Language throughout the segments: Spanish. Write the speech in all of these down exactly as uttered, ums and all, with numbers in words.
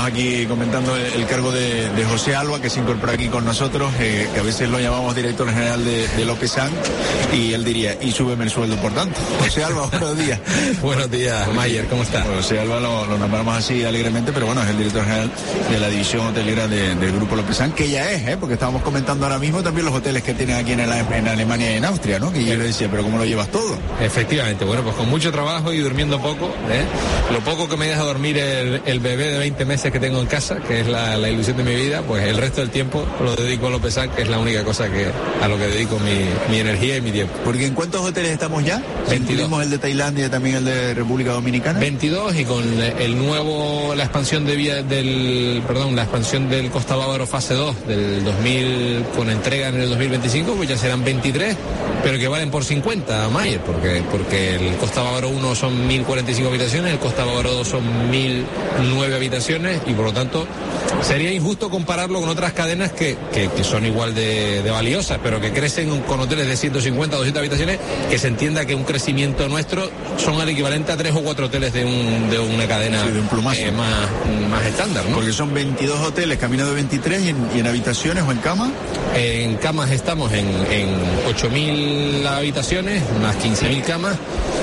Estamos aquí comentando el, el cargo de, de José Alba, que se incorpora aquí con nosotros, eh, que a veces lo llamamos director general de, de Lopezán, y él diría, y súbeme el sueldo por tanto. José Alba, buenos días. Buenos días, Mayer, ¿cómo estás? Bueno, José Alba lo, lo nombramos así alegremente, pero bueno, es el director general de la división hotelera de, del Grupo Lopezán, que ya es, ¿eh? Porque estábamos comentando ahora mismo también los hoteles que tienen aquí en, el, en Alemania y en Austria, ¿no? Que yo le decía, pero ¿cómo lo llevas todo? Efectivamente, bueno, pues con mucho trabajo y durmiendo poco, ¿eh? Lo poco que me deja dormir el, el bebé de veinte meses que tengo en casa, que es la, la ilusión de mi vida, pues el resto del tiempo lo dedico a Lopezán, que es la única cosa que a lo que dedico mi, mi energía y mi tiempo. Porque ¿en cuántos hoteles estamos ya? veintidós. Incluimos el de Tailandia y también el de República Dominicana. veintidós, y con el nuevo, la expansión de vía del, perdón, la expansión del Costa Bávaro fase dos del dos mil, con entrega en el dos mil veinticinco, pues ya serán veintitrés, pero que valen por cincuenta, Mayer, porque, porque el Costa Bávaro uno son mil cuarenta y cinco habitaciones, el Costa Bávaro dos son mil nueve habitaciones, y por lo tanto sería injusto compararlo con otras cadenas que, que, que son igual de, de valiosas, pero que crecen con hoteles de ciento cincuenta, doscientas habitaciones, que se entienda que un crecimiento nuestro son al equivalente a tres o cuatro hoteles de, un, de una cadena, sí, de un plumazo, eh, más, más estándar, ¿no? Porque son veintidós hoteles, camino de veintitrés, y en, y en habitaciones o en camas. En camas estamos en, en ocho mil habitaciones, unas quince mil camas,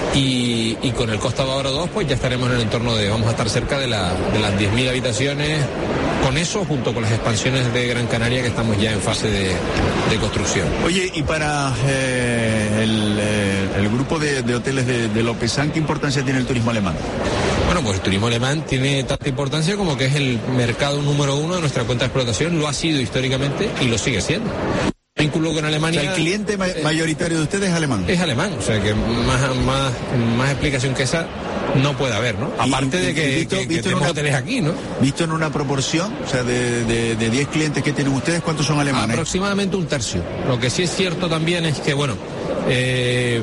y, y con el Costa Bávaro dos pues ya estaremos en el entorno de, vamos a estar cerca de, la, de las diez mil habitaciones, con eso junto con las expansiones de Gran Canaria, que estamos ya en fase de, de construcción. Oye, y para eh, el, eh, el grupo de, de hoteles de, de Lopezán, ¿qué importancia tiene el turismo alemán? Bueno, pues el turismo alemán tiene tanta importancia como que es el mercado número uno de nuestra cuenta de explotación, lo ha sido históricamente y lo sigue siendo. Vínculo con Alemania. O sea, el cliente ma mayoritario de ustedes es alemán. Es alemán, o sea que más, más, más explicación que esa no puede haber, ¿no? Aparte y, de que, visto, que, visto que tenemos una, hoteles aquí, ¿no? Visto en una proporción, o sea, de, de, de diez clientes que tienen ustedes, ¿cuántos son alemanes? Aproximadamente un tercio. Lo que sí es cierto también es que, bueno, eh,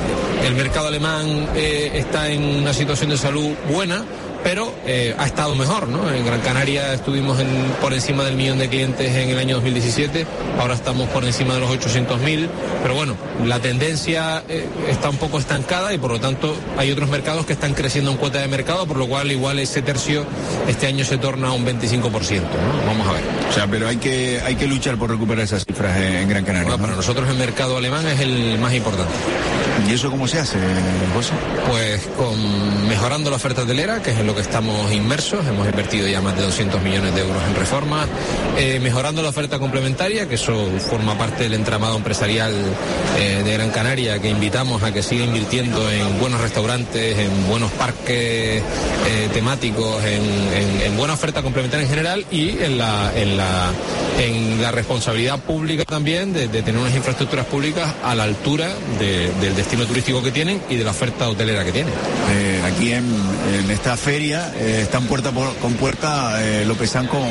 el mercado alemán eh, está en una situación de salud buena, pero eh, ha estado mejor, ¿no? En Gran Canaria estuvimos en, por encima del millón de clientes en el año dos mil diecisiete, ahora estamos por encima de los ochocientos mil, pero bueno, la tendencia eh, está un poco estancada y por lo tanto hay otros mercados que están creciendo en cuota de mercado, por lo cual igual ese tercio este año se torna a un veinticinco por ciento, ¿no? Vamos a ver. O sea, pero hay que, hay que luchar por recuperar esas cifras en, en Gran Canaria. Bueno, ¿no? Para nosotros el mercado alemán es el más importante. ¿Y eso cómo se hace, José? Pues con mejorando la oferta hotelera, que es en lo que estamos inmersos, hemos invertido ya más de doscientos millones de euros en reformas, eh, mejorando la oferta complementaria, que eso forma parte del entramado empresarial eh, de Gran Canaria, que invitamos a que siga invirtiendo en buenos restaurantes, en buenos parques eh, temáticos, en, en, en buena oferta complementaria en general y en la, en la, en la responsabilidad pública también de, de tener unas infraestructuras públicas a la altura de, del destino turístico que tienen y de la oferta hotelera que tienen. Eh, aquí en, en esta feria eh, están puerta por, con puerta eh, Lopezán con,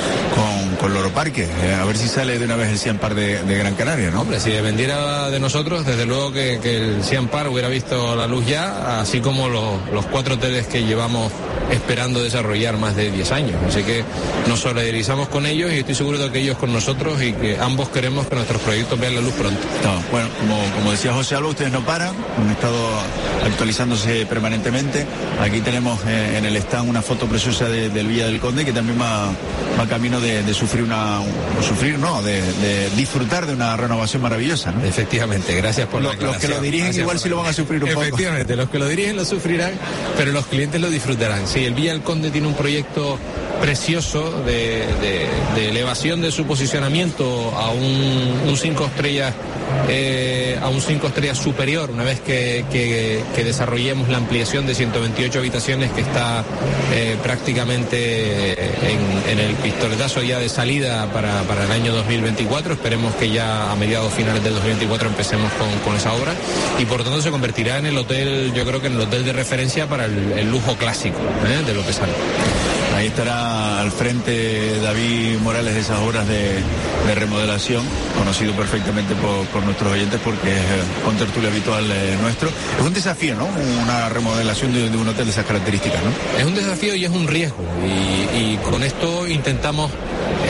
con, con Loro Parque, eh, a ver si sale de una vez el Siam Park de, de Gran Canaria, ¿no? Hombre, si dependiera de nosotros, desde luego que, que el Siam Park hubiera visto la luz ya, así como los, los cuatro hoteles que llevamos esperando desarrollar más de diez años. Así que nos solidarizamos con ellos y estoy seguro de que ellos con nosotros y que ambos queremos que nuestros proyectos vean la luz pronto. No, bueno, como, como decía José Alba, ustedes no paran, han estado actualizándose permanentemente. Aquí tenemos eh, en el stand una foto preciosa de, del Villa del Conde, que también va, va camino de, de sufrir una, o sufrir, no, de, de disfrutar de una renovación maravillosa, ¿no? Efectivamente, gracias por lo, la aclaración. Los que lo dirigen gracias igual sí lo van a sufrir un Efectivamente, poco. Efectivamente, los que lo dirigen lo sufrirán, pero los clientes lo disfrutarán. Sí, el Villa del Conde tiene un proyecto precioso de, de, de elevación de su posicionamiento a un, un cinco estrellas eh, a un cinco estrellas superior una vez que, que, que desarrollemos la ampliación de ciento veintiocho habitaciones que está eh, prácticamente en, en el pistoletazo ya de salida para, para el año dos mil veinticuatro. Esperemos que ya a mediados finales del dos mil veinticuatro empecemos con, con esa obra y por lo tanto se convertirá en el hotel, yo creo que en el hotel de referencia para el, el lujo clásico ¿eh? de Lopezán. Ahí estará al frente David Morales de esas obras de, de remodelación, conocido perfectamente por, por nuestros oyentes porque es con tertulia habitual eh, nuestro. Es un desafío, ¿no? Una remodelación de, de un hotel de esas características, ¿no? Es un desafío y es un riesgo y, y con esto intentamos eh,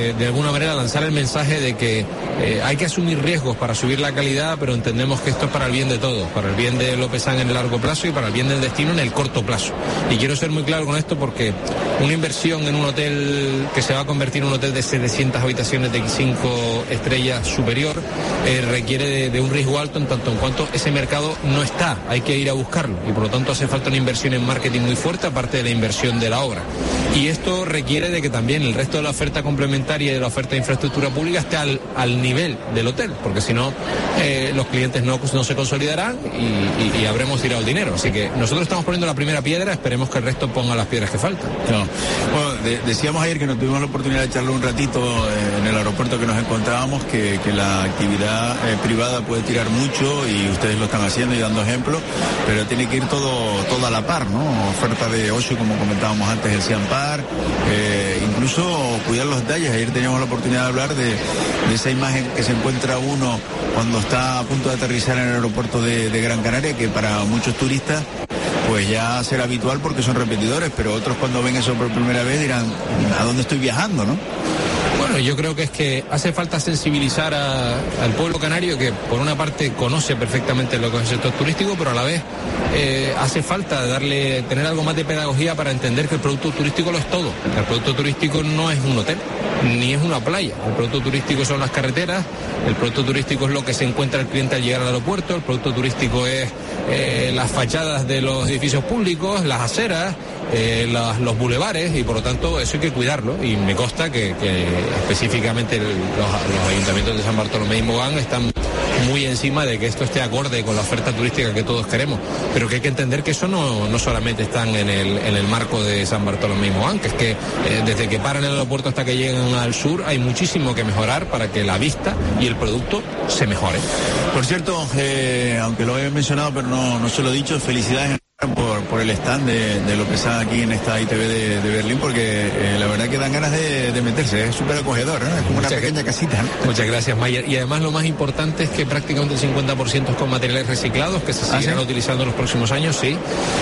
eh, de alguna manera lanzar el mensaje de que eh, hay que asumir riesgos para subir la calidad, pero entendemos que esto es para el bien de todos, para el bien de Lopezán en el largo plazo y para el bien del destino en el corto plazo. Y quiero ser muy claro con esto porque una inversión en un hotel que se va a convertir en un hotel de setecientas habitaciones de cinco estrellas superior eh, requiere de, de un riesgo alto en tanto en cuanto ese mercado no está, hay que ir a buscarlo y por lo tanto hace falta una inversión en marketing muy fuerte aparte de la inversión de la obra. Y esto requiere de que también el resto de la oferta complementaria y de la oferta de infraestructura pública esté al, al nivel del hotel, porque si no eh, los clientes no, no se consolidarán y, y, y habremos tirado el dinero. Así que nosotros estamos poniendo la primera piedra, esperemos que el resto ponga las piedras que faltan. No. Bueno, de, decíamos ayer que nos tuvimos la oportunidad de charlar un ratito eh, en el aeropuerto que nos encontrábamos, que, que la actividad eh, privada puede tirar mucho y ustedes lo están haciendo y dando ejemplos, pero tiene que ir todo, todo a la par, ¿no? Oferta de ocio, como comentábamos antes, el Ciampar, eh, incluso cuidar los detalles. Ayer teníamos la oportunidad de hablar de, de esa imagen que se encuentra uno cuando está a punto de aterrizar en el aeropuerto de, de Gran Canaria, que para muchos turistas pues ya será habitual porque son repetidores, pero otros cuando ven eso por primera vez dirán, ¿a dónde estoy viajando, no? Bueno, yo creo que es que hace falta sensibilizar a, al pueblo canario, que por una parte conoce perfectamente lo que es el sector turístico, pero a la vez eh, hace falta darle, tener algo más de pedagogía para entender que el producto turístico lo es todo. El producto turístico no es un hotel, ni es una playa. El producto turístico son las carreteras, el producto turístico es lo que se encuentra el cliente al llegar al aeropuerto, el producto turístico es eh, las fachadas de los edificios públicos, las aceras, eh, las, los bulevares, y por lo tanto eso hay que cuidarlo, y me consta que, que específicamente el, los, los ayuntamientos de San Bartolomé y Mogán están muy encima de que esto esté acorde con la oferta turística que todos queremos, pero que hay que entender que eso no, no solamente están en el, en el marco de San Bartolomé y Mogán, que es que eh, desde que paran el aeropuerto hasta que llegan al sur hay muchísimo que mejorar para que la vista y el producto se mejore. Por cierto, eh, aunque lo he mencionado pero no, no se lo he dicho, felicidades por, por el stand de, de Lopezán aquí en esta I T V de, de Berlín, porque eh, la verdad que dan ganas de, de meterse, es súper acogedor, ¿no? Es como una Muchas pequeña gra- casita, ¿no? Muchas gracias, Mayer. Y además lo más importante es que prácticamente el cincuenta por ciento es con materiales reciclados que se seguirán ¿Ah, sí? utilizando en los próximos años, sí.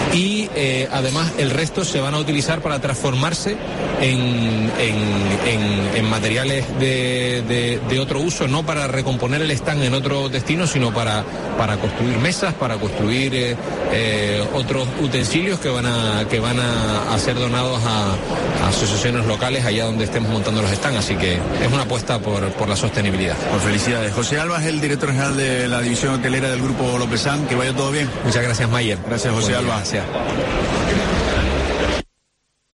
Y eh, además el resto se van a utilizar para transformarse en, en, en, en materiales de, de, de otro uso, no para recomponer el stand en otro destino, sino para, para construir mesas, para construir eh, eh, otros utensilios que van a que van a, a ser donados a, a asociaciones locales allá donde estemos montando los stands, así que es una apuesta por, por la sostenibilidad. Pues felicidades. José Alba es el director general de la división hotelera del Grupo Lopezán, que vaya todo bien. Muchas gracias, Mayer. Gracias, José Buen día. Alba. Gracias.